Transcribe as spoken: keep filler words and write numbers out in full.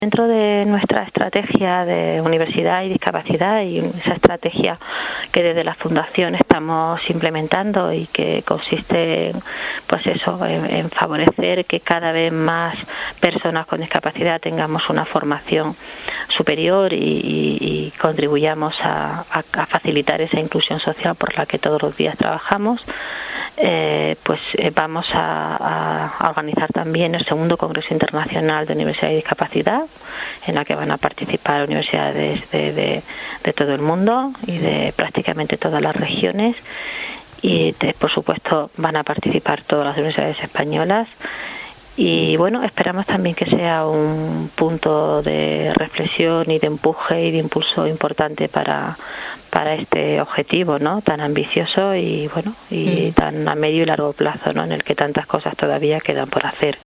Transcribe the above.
Dentro de nuestra estrategia de universidad y discapacidad, y esa estrategia que desde la Fundación estamos implementando y que consiste en, pues eso, en, en favorecer que cada vez más personas con discapacidad tengamos una formación superior y, y, y contribuyamos a, a, a facilitar esa inclusión social por la que todos los días trabajamos. Eh, pues eh, vamos a, a organizar también el segundo Congreso Internacional de Universidad y Discapacidad, en la que van a participar universidades de, de, de todo el mundo y de prácticamente todas las regiones, y de, por supuesto van a participar todas las universidades españolas. Y bueno, esperamos también que sea un punto de reflexión y de empuje y de impulso importante para, para este objetivo, ¿no?, tan ambicioso y bueno y mm. tan a medio y largo plazo, ¿no?, en el que tantas cosas todavía quedan por hacer.